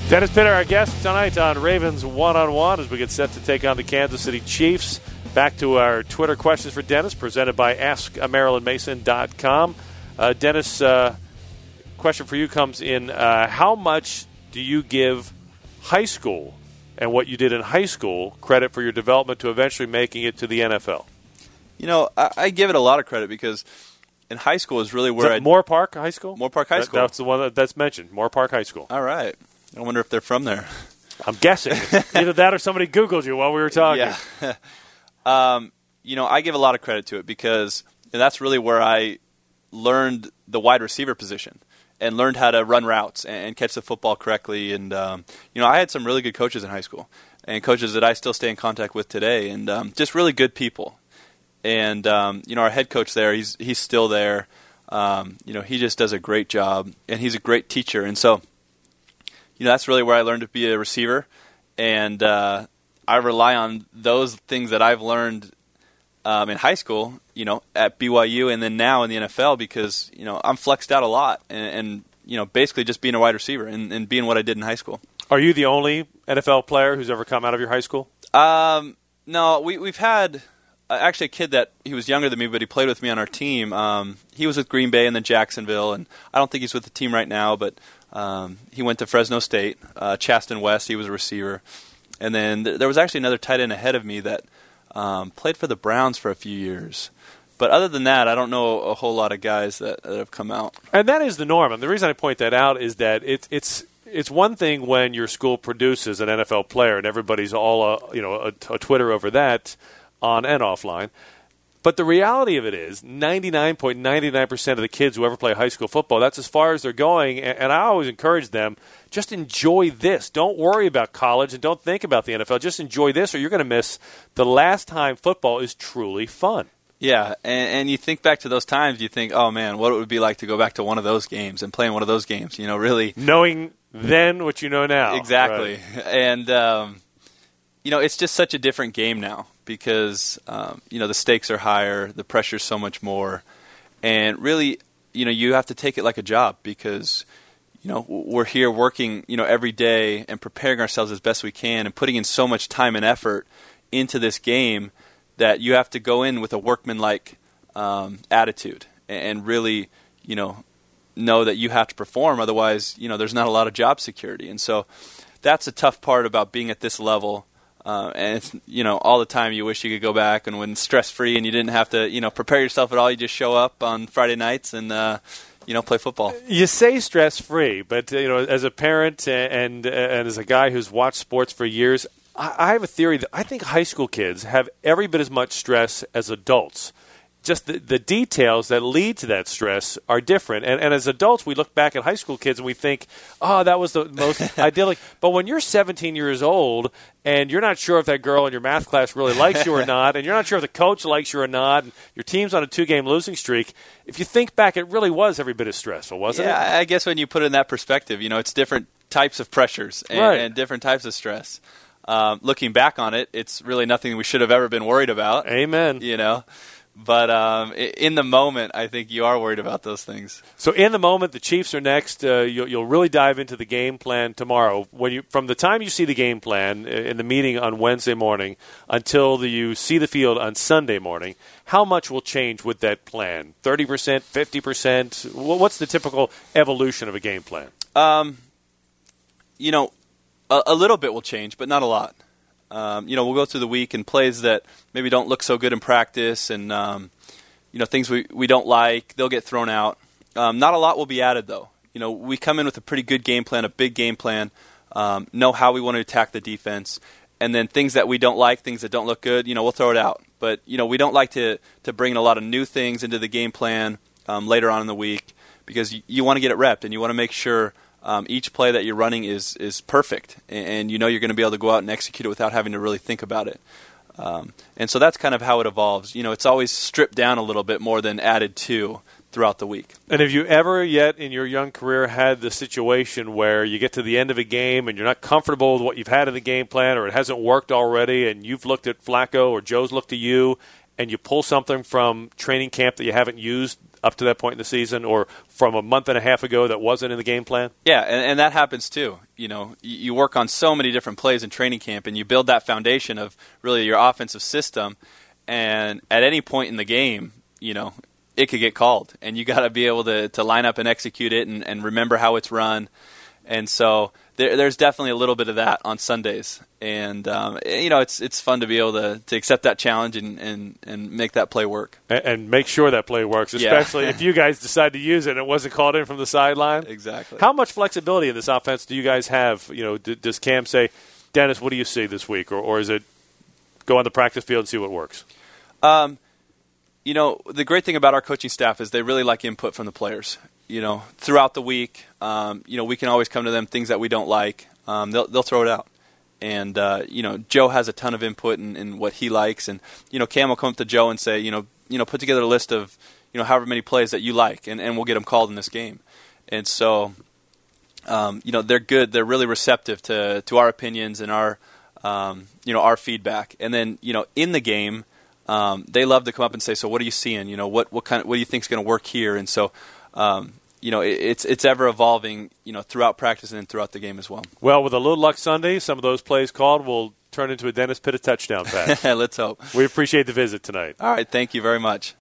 Dennis Pitta, our guest tonight on Ravens One-on-One as we get set to take on the Kansas City Chiefs. Back to our Twitter questions for Dennis, presented by AskMarilynMason.com. Dennis, question for you comes in. How much do you give high school and what you did in high school credit for your development to eventually making it to the NFL? You know, I give it a lot of credit because in high school is really where Moore Park High School? Moore Park High School. That's the one that's mentioned, Moore Park High School. All right. I wonder if they're from there. I'm guessing. Either that or somebody Googled you while we were talking. Yeah. You know, I give a lot of credit to it because that's really where I learned the wide receiver position and learned how to run routes and catch the football correctly. And, you know, I had some really good coaches in high school and coaches that I still stay in contact with today and just really good people. And, you know, our head coach there, he's still there. You know, he just does a great job, and he's a great teacher. And so, you know, that's really where I learned to be a receiver. And I rely on those things that I've learned in high school, you know, at BYU and then now in the NFL because, you know, I'm flexed out a lot and you know, basically just being a wide receiver and being what I did in high school. Are you the only NFL player who's ever come out of your high school? No, we've had actually a kid that he was younger than me, but he played with me on our team. He was with Green Bay and then Jacksonville, and I don't think he's with the team right now, but he went to Fresno State. Chaston West, he was a receiver. And then there was actually another tight end ahead of me that played for the Browns for a few years. But other than that, I don't know a whole lot of guys that have come out. And that is the norm. And the reason I point that out is that it's one thing when your school produces an NFL player and everybody's all a Twitter over that on and offline. But the reality of it is 99.99% of the kids who ever play high school football, that's as far as they're going. And I always encourage them, just enjoy this. Don't worry about college and don't think about the NFL. Just enjoy this or you're going to miss the last time football is truly fun. Yeah, and you think back to those times, you think, oh, man, what it would be like to go back to one of those games and play in one of those games, you know, really. Knowing then what you know now. Exactly. Right. And, you know, it's just such a different game now because, you know, the stakes are higher, the pressure's so much more. And really, you know, you have to take it like a job because, you know, we're here working, you know, every day and preparing ourselves as best we can and putting in so much time and effort into this game that you have to go in with a workmanlike attitude and really, you know that you have to perform. Otherwise, you know, there's not a lot of job security. And so that's a tough part about being at this level. And it's, you know, all the time you wish you could go back and when stress-free and you didn't have to, you know, prepare yourself at all. You just show up on Friday nights and, you know, play football. You say stress-free, but, you know, as a parent and as a guy who's watched sports for years, I have a theory that I think high school kids have every bit as much stress as adults. Just the details that lead to that stress are different. And as adults, we look back at high school kids and we think, oh, that was the most idyllic. But when you're 17 years old and you're not sure if that girl in your math class really likes you or not, and you're not sure if the coach likes you or not, and your team's on a 2-game looking streak, if you think back, it really was every bit as stressful, wasn't it? Yeah, I guess when you put it in that perspective, you know, it's different types of pressures and different types of stress. Looking back on it, it's really nothing we should have ever been worried about. Amen. You know, but in the moment, I think you are worried about those things. So in the moment, the Chiefs are next. You'll really dive into the game plan tomorrow. From the time you see the game plan in the meeting on Wednesday morning until you see the field on Sunday morning, how much will change with that plan? 30%, 50%? What's the typical evolution of a game plan? You know, a little bit will change, but not a lot. You know, we'll go through the week and plays that maybe don't look so good in practice and, you know, things we don't like, they'll get thrown out. Not a lot will be added, though. You know, we come in with a pretty good game plan, a big game plan, know how we want to attack the defense, and then things that we don't like, things that don't look good, you know, we'll throw it out. But, you know, we don't like to bring in a lot of new things into the game plan later on in the week because you want to get it repped and you want to make sure each play that you're running is perfect, and you know you're going to be able to go out and execute it without having to really think about it. And so that's kind of how it evolves. You know, it's always stripped down a little bit more than added to throughout the week. And have you ever yet in your young career had the situation where you get to the end of a game and you're not comfortable with what you've had in the game plan or it hasn't worked already and you've looked at Flacco or Joe's looked at you and you pull something from training camp that you haven't used up to that point in the season, or from a month and a half ago that wasn't in the game plan? Yeah, and that happens too. You work on so many different plays in training camp, and you build that foundation of really your offensive system. And at any point in the game, it could get called, and you got to be able to line up and execute it and remember how it's run. And so there's definitely a little bit of that on Sundays, and it's fun to be able to accept that challenge and make that play work and make sure that play works, especially if you guys decide to use it and it wasn't called in from the sideline. Exactly. How much flexibility in this offense do you guys have? Does Cam say, Dennis, what do you see this week, or is it go on the practice field and see what works? The great thing about our coaching staff is they really like input from the players. Throughout the week, we can always come to them, things that we don't like. They'll throw it out. And, Joe has a ton of input in what he likes. And, Cam will come up to Joe and say, put together a list of, however many plays that you like, and we'll get them called in this game. And so, they're good. They're really receptive to our opinions and our feedback. And then, in the game, they love to come up and say, so what are you seeing? What do you think is going to work here? And so, it's ever evolving, throughout practice and throughout the game as well. Well, with a little luck Sunday, some of those plays called will turn into a Dennis Pitta touchdown pass. Let's hope. We appreciate the visit tonight. All right. Thank you very much.